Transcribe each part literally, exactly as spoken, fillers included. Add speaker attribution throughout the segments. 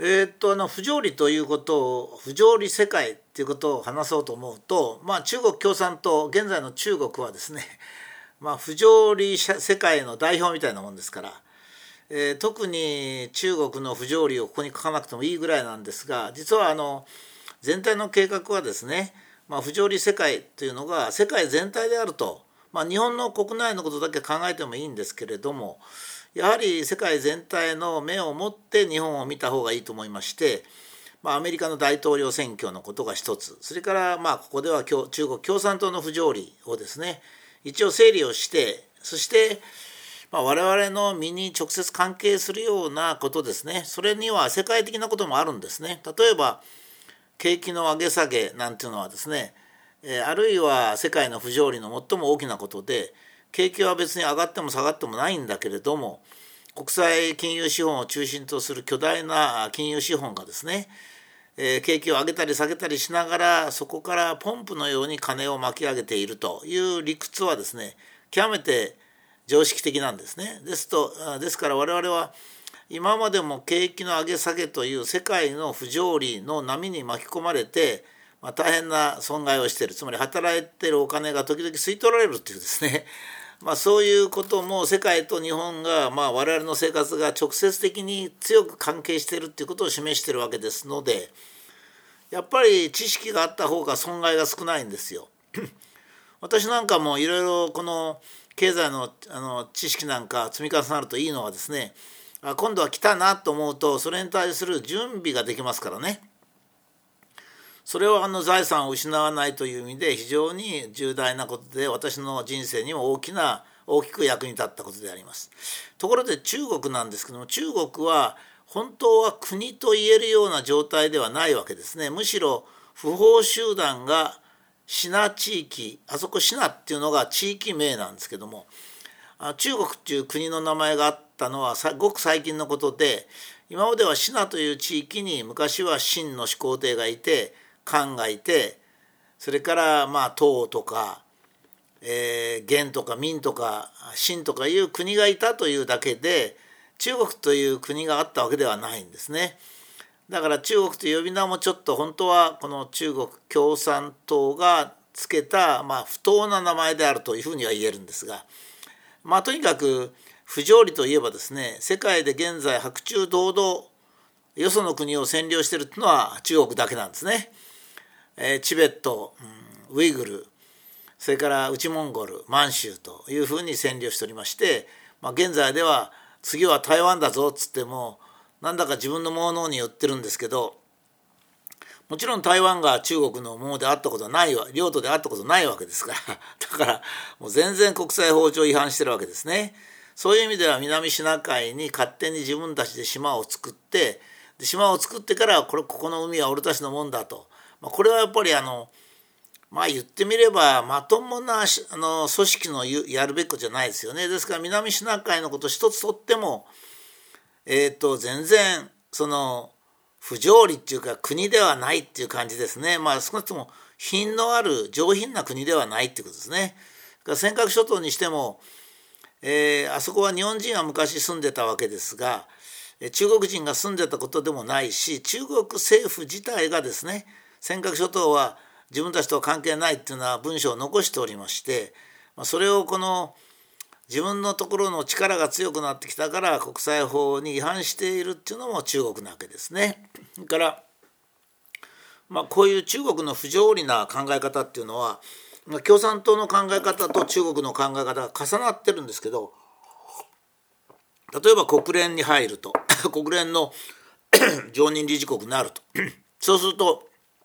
Speaker 1: えーっとあの不条理ということを不条理世界っていうことを話そうと思うと、まあ、中国共産党現在の中国はですね、まあ、不条理世界の代表みたいなもんですから、えー特に中国の不条理をここに書かなくてもいいぐらいなんですが、実はあの全体の計画はですね、まあ、不条理世界というのが世界全体であると、まあ、日本の国内のことだけ考えてもいいんですけれども、やはり世界全体の目を持って日本を見た方がいいと思いまして、まあ、アメリカの大統領選挙のことが一つ、それからまあここでは中国共産党の不条理をですね一応整理をして、そしてまあ我々の身に直接関係するようなことですね、それには世界的なこともあるんですね。例えば景気の上げ下げなんていうのはですね、あるいは世界の不条理の最も大きなことで、景気は別に上がっても下がってもないんだけれども、国際金融資本を中心とする巨大な金融資本がですね、えー、景気を上げたり下げたりしながら、そこからポンプのように金を巻き上げているという理屈はですね、極めて常識的なんですね。ですと、ですから我々は今までも景気の上げ下げという世界の不条理の波に巻き込まれて、まあ、大変な損害をしている、つまり働いているお金が時々吸い取られるというですね、まあ、そういうことも世界と日本が、まあ、我々の生活が直接的に強く関係しているということを示しているわけですので、やっぱり知識があった方が損害が少ないんですよ。私なんかもいろいろこの経済の、あの知識なんか積み重なるといいのはですね、あ今度は来たなと思うとそれに対する準備ができますからね。それはあの財産を失わないという意味で非常に重大なことで、私の人生にも大きな大きく役に立ったことであります。ところで中国なんですけども、中国は本当は国と言えるような状態ではないわけですね。むしろ不法集団がシナ地域、あそこシナっていうのが地域名なんですけども、中国っていう国の名前があったのはごく最近のことで、今まではシナという地域に昔は秦の始皇帝がいて、漢がいて、それからまあ唐とか、えー、元とか明とか秦とかいう国がいたというだけで、中国という国があったわけではないんですね。だから中国という呼び名もちょっと本当はこの中国共産党がつけた、まあ、不当な名前であるというふうには言えるんですが、まあとにかく不条理といえばですね、世界で現在白昼堂々よその国を占領しているというのは中国だけなんですね。えー、チベット、うん、ウイグル、それから内モンゴル、満州というふうに占領しておりまして、まあ、現在では次は台湾だぞっつってもなんだか自分のものに寄ってるんですけど、もちろん台湾が中国のものであったことはないわ、領土であったことないわけですからだからもう全然国際法上違反してるわけですね。そういう意味では南シナ海に勝手に自分たちで島を作って、で島を作ってからこれここの海は俺たちのもんだと、まあ、これはやっぱりあのまあ言ってみればまともなあの組織のやるべきことじゃないですよね。ですから南シナ海のこと一つとっても、えー、と全然その不条理っていうか国ではないっていう感じですね。まあ少なくとも品のある上品な国ではないっていうことですね。尖閣諸島にしても、えー、あそこは日本人が昔住んでたわけですが、中国人が住んでたことでもないし、中国政府自体がですね、尖閣諸島は自分たちとは関係ないっていうのは文章を残しておりまして、それをこの自分のところの力が強くなってきたから国際法に違反しているっていうのも中国なわけですね。それから、まあ、こういう中国の不条理な考え方っていうのは共産党の考え方と中国の考え方が重なってるんですけど、例えば国連に入ると国連の常任理事国になるとそうすると、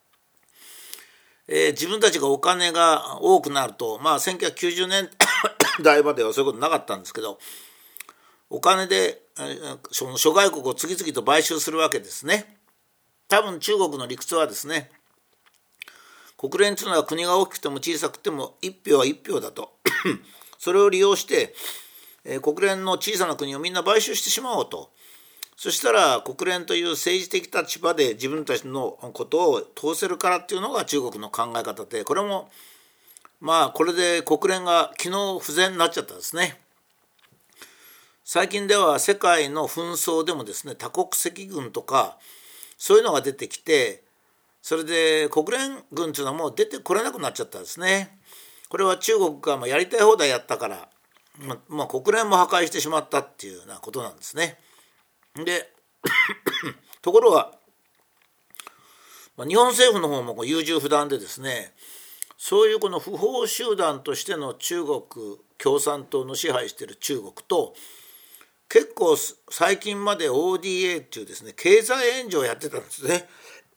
Speaker 1: えー、自分たちがお金が多くなると、まあせんきゅうひゃくきゅうじゅうねんだいまではそういうことなかったんですけど、お金でその諸外国を次々と買収するわけですね。多分中国の理屈はですね、国連というのは国が大きくても小さくても一票は一票だとそれを利用して、えー、国連の小さな国をみんな買収してしまおうと。そしたら国連という政治的立場で自分たちのことを通せるからっていうのが中国の考え方で、これもまあこれで国連が機能不全になっちゃったんですね。最近では世界の紛争でもですね、多国籍軍とかそういうのが出てきて、それで国連軍というのはもう出てこれなくなっちゃったんですね。これは中国がまあやりたい放題やったから、ままあ、国連も破壊してしまったっていうようなことなんですね。でところが、まあ、日本政府の方も優柔不断でですね、そういうこの不法集団としての中国共産党の支配している中国と、結構最近まで オーディーエー っていうですね経済援助をやってたんですね。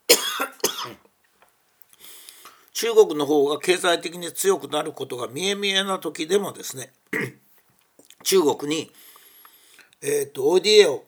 Speaker 1: 中国の方が経済的に強くなることが見え見えな時でもですね中国に、えー、と オーディーエー を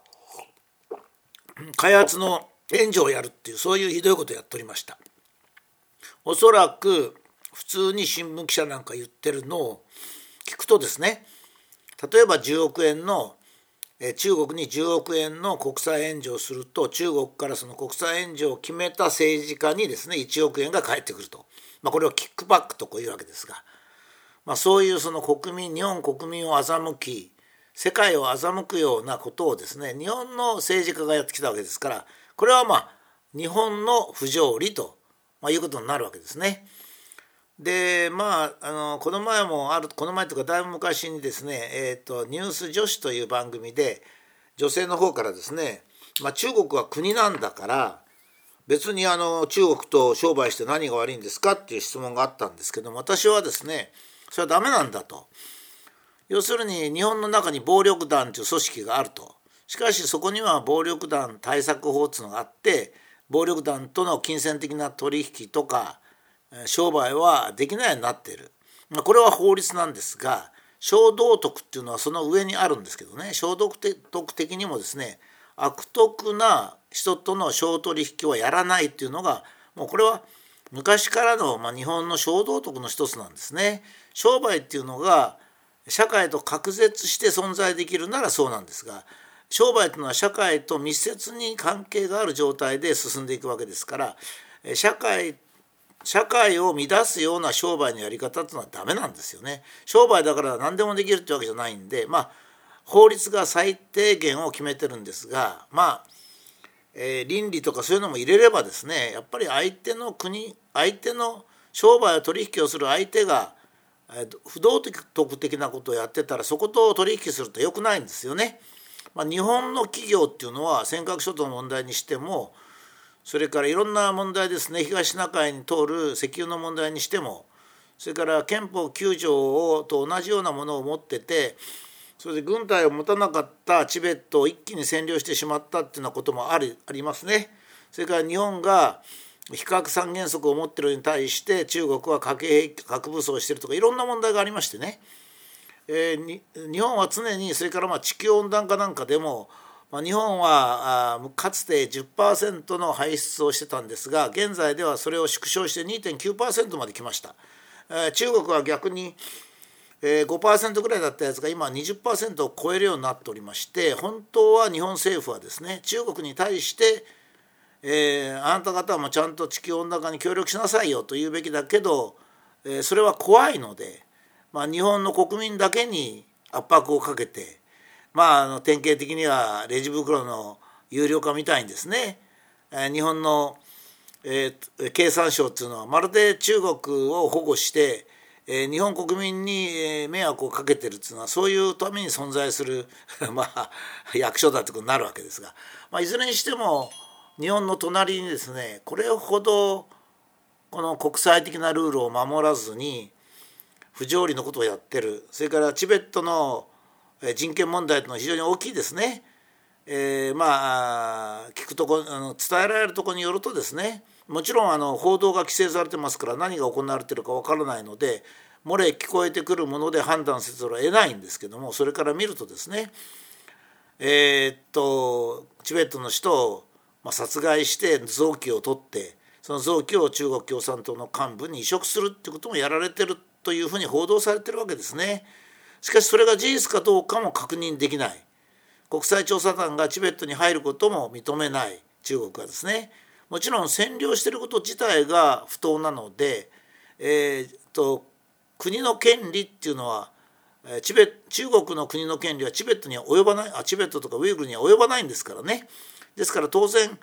Speaker 1: 開発の援助をやるっていう、そういうひどいことをやっておりました。おそらく普通に新聞記者なんか言ってるのを聞くとですね、例えばじゅうおくえんの中国にじゅうおくえんの国際援助をすると、中国からその国際援助を決めた政治家にですねいちおくえんが返ってくると、まあ、これをキックバックとこういうわけですが、まあ、そういうその国民日本国民を欺き世界を欺くようなことをですね日本の政治家がやってきたわけですから、これはまあ日本の不条理と、まあ、いうことになるわけですね。でまあ、あのこの前もあるこの前というかだいぶ昔にですね、えーと、ニュース女子という番組で女性の方からですね、まあ、中国は国なんだから別にあの中国と商売して何が悪いんですかっていう質問があったんですけども、私はですねそれはダメなんだと。要するに日本の中に暴力団という組織があると。しかしそこには暴力団対策法というのがあって、暴力団との金銭的な取引とか商売はできないようになっている。これは法律なんですが、小道徳っていうのはその上にあるんですけどね、小道徳的にもですね悪徳な人との商取引はやらないっていうのが、もうこれは昔からの、まあ、日本の小道徳の一つなんですね。商売っていうのが社会と隔絶して存在できるならそうなんですが、商売というのは社会と密接に関係がある状態で進んでいくわけですから、社会社会を乱すような商売のやり方っていうのはダメなんですよね。商売だから何でもできるってわけじゃないんで、まあ法律が最低限を決めてるんですが、まあ、えー、倫理とかそういうのも入れればですね、やっぱり相手の国相手の商売を取引をする相手が不道徳的なことをやってたらそこと取引すると良くないんですよね。まあ、日本の企業っていうのは尖閣諸島の問題にしても、それからいろんな問題ですね、東シナ海に通る石油の問題にしても、それから憲法きゅう条をと同じようなものを持ってて、それで軍隊を持たなかったチベットを一気に占領してしまったっていうようなこともあり、ありますね。それから日本が非核三原則を持っているのに対して中国は核兵器核武装をしているとかいろんな問題がありましてね、えー、に日本は常にそれからまあ地球温暖化なんかでも、まあ、日本はあかつて じゅっパーセント の排出をしてたんですが、現在ではそれを縮小して にてんきゅうパーセント まで来ました。えー、中国は逆にえー、ごパーセント ぐらいだったやつが今 にじゅっパーセント を超えるようになっておりまして、本当は日本政府はですね中国に対して、えー、あなた方もちゃんと地球温暖化に協力しなさいよと言うべきだけど、えー、それは怖いので、まあ、日本の国民だけに圧迫をかけて、まあ、あの典型的にはレジ袋の有料化みたいにですね、えー、日本の、えー、経産省っていうのはまるで中国を保護してえー、日本国民に迷惑をかけてるっていうのはそういうために存在するまあ役所だということになるわけですが、まあ、いずれにしても日本の隣にですねこれほどこの国際的なルールを守らずに不条理のことをやってる、それからチベットの人権問題というのは非常に大きいですね。えー、まあ聞くとこあの伝えられるところによるとですね、もちろんあの報道が規制されてますから何が行われているか分からないので漏れ聞こえてくるもので判断せざるを得ないんですけども、それから見るとですね、えー、っとチベットの人を、まあ、殺害して臓器を取ってその臓器を中国共産党の幹部に移植するっていうこともやられてるというふうに報道されてるわけですね。しかしそれが事実かどうかも確認できない。国際調査団がチベットに入ることも認めない中国はですね、もちろん占領していること自体が不当なので、えー、と国の権利っていうのはチベ中国の国の権利はチベットには及ばない、あチベットとかウイグルには及ばないんですからね。ですから当然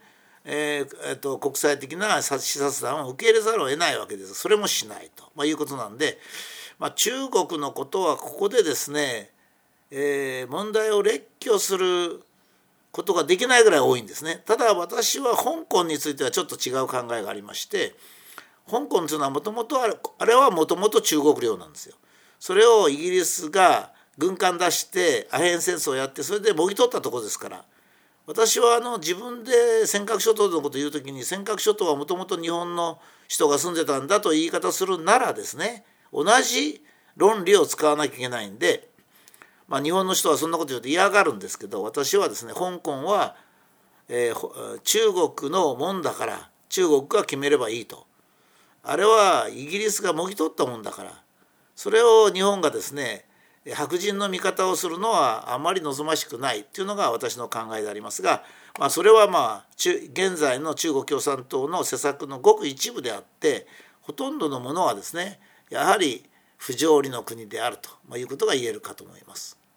Speaker 1: えーえー、と国際的な視察団を受け入れざるを得ないわけです。それもしないと、まあ、いうことなんで、まあ、中国のことはここでですね、えー、問題を列挙することができないぐらい多いんですね。ただ私は香港についてはちょっと違う考えがありまして、香港というのはもともとあれはもともと中国領なんですよ。それをイギリスが軍艦出してアヘン戦争をやって、それでもぎ取ったところですから、私はあの自分で尖閣諸島のことを言うときに、尖閣諸島はもともと日本の人が住んでたんだと言い方するならですね、同じ論理を使わなきゃいけないんで、まあ、日本の人はそんなこと言うと嫌がるんですけど、私はですね、香港は、えー、中国のもんだから中国が決めればいいと。あれはイギリスがもぎ取ったもんだから、それを日本がですね白人の味方をするのはあまり望ましくないというのが私の考えでありますが、まあ、それはまあ現在の中国共産党の施策のごく一部であって、ほとんどのものはですねやはり不条理の国であるということが言えるかと思います。